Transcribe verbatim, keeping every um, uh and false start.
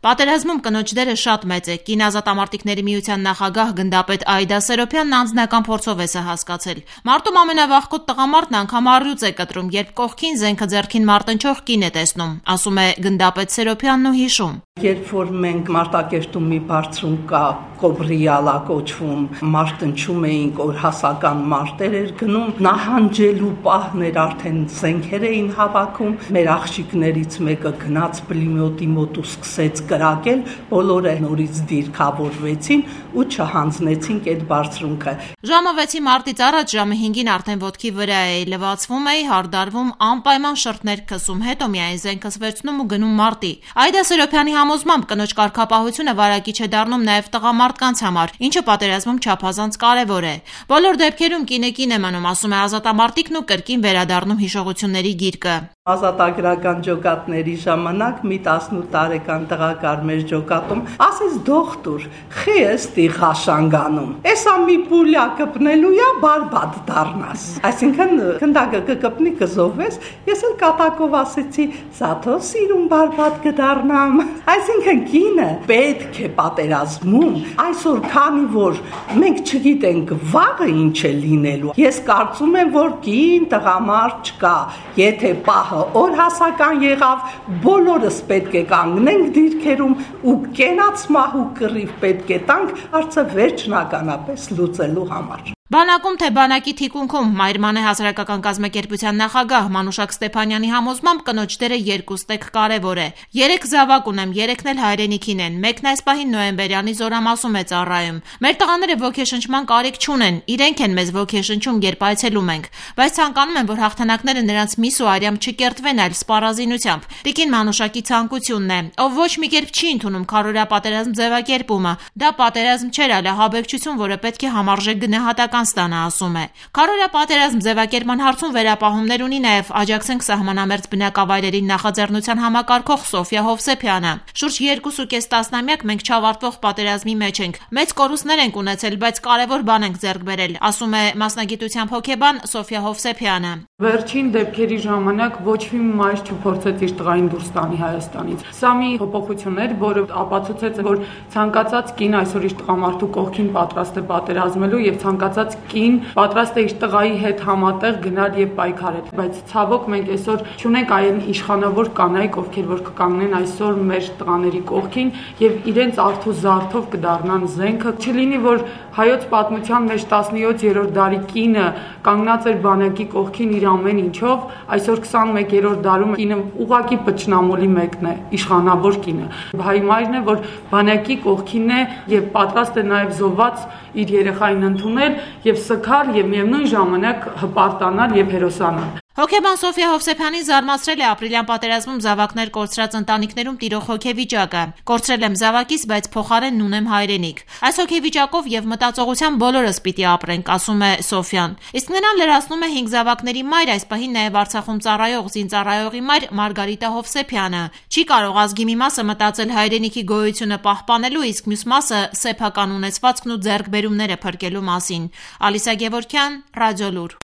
Պատերազմում կնոջ դերը շատ մեծ է։ Կին ազատամարտիկների միության նախագահ գնդապետ Այդա Սերոբյանն անձնական փորձով է սա հասկացել։ Մարտում ամենավաղկոտ տղամարդն անգամ առյուծ է կտրում, երբ կողքին զենքը ձեռքին մարտնչող կին է տեսնում, ասում է գնդապետ Սերոբյանն ու հիշում. Երբ որ մենք Մարտակերտում մի բարձրում կա կոբրիալա կոչվում, մարտնչում էինք, օրհասական մարտեր էր գնում, նահանջելու պահներ արդեն զենքեր էին հավաքում, մեր աղջիկներից մեկը գնաց պլիմյոտի մոտ ու սկսեց կրակել, բոլորը նորից դիրքավորվեցին ու չհանձնեցինք այդ բարձրունքը։ Ժամը վեցի մարտից առաջ ժամը հինգին արդեն ոտքի վրա էի, լվացվում էի, հարդարվում, անպայման շրթներ քսում, հետո միայն զենքս վերցնում ու գնում մարտի։ Այդա Սերոբյանի համոզմամբ կնոջ կարգապահությունը վարակիչ է դառնում նաև տղամարդկանց համար, ինչը պատերազմում չափազանց կարևոր է։ Բոլոր դեպքերում կինը կին է մնում, ասում է ազատամարտիկն ու կրկին վերադառնում հիշողությունների գիրկը։ Ազատագրական ջոկատների ժամանակ մի տասնութ տարեկան տղա կար մեր ջոկատում, ասես դոկտոր, խի էստի խաշանգանում, էսա մի պուլյա կպնելու յա բարբադ դառնաս։ Այսինքն քնդակը կկպնի կզովես, ես էլ կատակով ասեցի, զաթո սիրուն բարբադ կդառնամ։ Այսինքն կինը պետք է պատերազմում, այսօր քանի որ մենք չգիտենք վաղը ինչ է լինելու, ես կարծում եմ, որ կին տղամարդ չկա, եթե պահը օրհասական եղավ, բոլորս պետք է կանգնենք դիրքերում ու կենաց մահու կռիվ պետք է տանք հարցը վերջնականապես լուծելու համար։ Բանակում թե բանակի թիկունքում Մայրմանե հասարակական կազմակերպության նախագահ Մանուշակ Ստեփանյանի համոզմամբ կնոջ դերը երկուստեք կարևոր է։ Երեք զավակ ունեմ, երեքն էլ հայրենիքին են, մեկն այս պահին Նոյեմբերյանի զորամասում է ծառայում։ Մեր տղաները ոգեշնչման կարիք չունեն, իրենք են մեզ ոգեշնչում, երբ այցելում ենք, բայց ցանկանում են, որ հաղթանակները նրանց միս ու արյամբ չկերտվեն, այլ սպառազինությամբ։ Տիկին Մանուշակի ցանկությունն է, ով ոչ մի կերպ չի ընդունում քարորյա պատերազմ ձևակերպումը։ Դա պատերազմ չէր, այլ ահաբեկչություն, որը պետք է համարժեք գնահատական ստանա, ասում է։ Քարորյա պատերազմ ձևակերպման հարցում վերապահումներ ունի նաև Աջակցենք սահմանամերձ բնակավայրերի նախաձեռնության համակարգող Սոֆիա Հովսեփյանը։ Շուրջ երկուսուկես տասնամյակ մենք չավարտվող պատերազմի մեջ ենք։ Մեծ կորուստներ ենք ունեցել, բայց կարևոր բան ենք ձեռք բերել, ասում է մասնագիտությամբ հոգեբան Սոֆիա Հովսեփյանը։ Վերջին դեպքերի ժամանակ ոչ մի մայր չփորձեց իր տղային դուրս տանի Հայաստանից։ Սա մի փոփոխություն էր, որը ապացուցեց, որ ցանկացած կին այսօր իր տղամարդու կողքին պատրաստ է պատերազմելու եւ ցանկացած կին պատրաստ է իր տղայի հետ համատեղ գնալ եւ պայքարել, բայց ցավոք մենք այսօր չունենք այն իշխանավոր կանայք, ովքեր որ կկանգնեն այսօր մեր տղաների կողքին եւ իրենց արթու զարթով կդառնան զենքը, չլինի որ հայոց պատմության մեջ տասնյոթերորդ դարի կինը կանգնած էր բանակի կողքին իր ամեն ինչով, այսօր քսանմեկերորդ դարում կինը ուղակի պճնամոլի մեկն է, իշխանավոր կինը։ Հայ մայրն է, որ բանակի կողքին է եւ պատրաստ է նաեւ զոհված իր երեխային ընդունել եւ սգալ եւ միևնույն ժամանակ հպարտանալ եւ հերոսանալ։ Հոգեբան Սոֆիա Հովսեփյանին զարմացրել է ապրիլյան պատերազմում զավակներ կորցրած ընտանիքներում տիրող հոգեվիճակը։ Կորցրել եմ զավակիս, բայց փոխարենն ունեմ հայրենիք։ Այս հոգեվիճակով եւ մտածողությամբ բոլորս պիտի ապրենք, ասում է Սոֆյան։ Իսկ նրան լրացնում է հինգ զավակների մայր, այս պահին նաեւ Արցախում ծառայող զինծառայողի մայր Մարգարիտա Հովսեփյանը։ Չի կարող ազգի մի մասը մտածել հայրենիքի գոյությունը պահպանելու, իսկ մյուս մասը սեփական ունեցվածքն ու ձեռքբերումները փրկելու մասին։ Ալիսա Գևորգյան, Ռադիոլուր։